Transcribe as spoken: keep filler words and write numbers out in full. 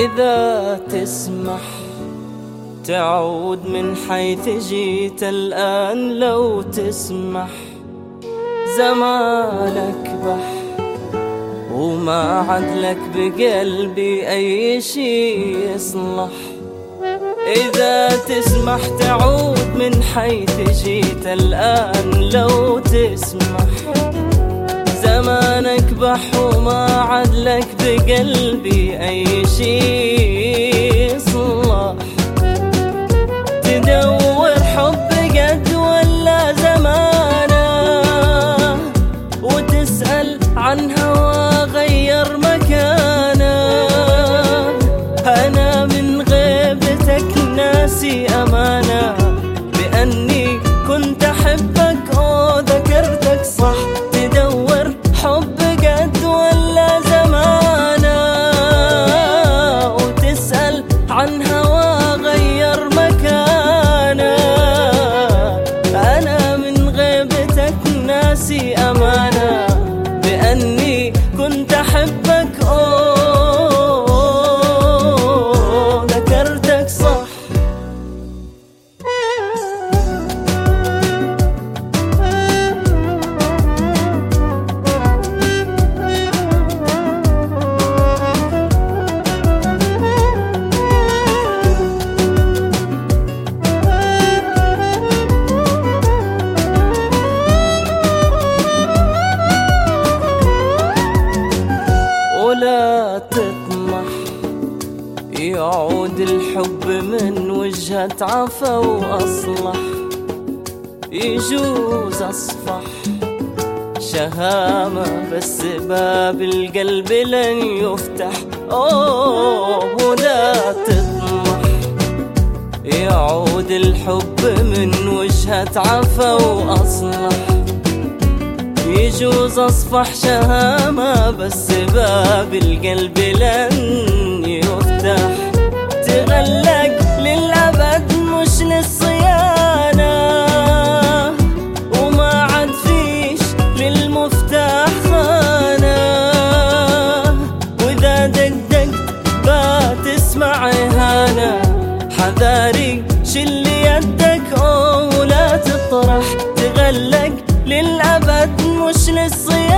إذا تسمح تعود من حيث جيت الآن، لو تسمح زمانك بح وما عدلك بقلبي أي شي يصلح. إذا تسمح تعود من حيث جيت الآن، لو تسمح زمانك بح وما عدلك بقلبي أي شي يصلح. تدور حب قد ولا زمانه، وتسأل عن هوا غير مكانه. أنا من غيبتك ناسي أمانة بأني كنت أحبك أو ذكرتك صح. تدور حب قد ولا زمانه، وتسأل عن هوا غير مكانه. أنا من غيبتك ناسي أمانة بأني كنت أحبك أو ذكرتك صح. ولا تطمح يعود الحب من وجهة عفا وأصلح. يجوز أصفح شهامة بس باب القلب لن يفتح. أوه ولا تطمح يعود الحب من وجهة عفا وأصلح. يجوز أصفح شهامة بس باب القلب لن يفتح. تغلق للأبد مش للصيانة، وما عاد فيش للمفتاح خانة. وإذا دقدقت بتسمع إهانة، حذاري شل يدك أو لا تطرح. تغلق للأبد مش للصيانة،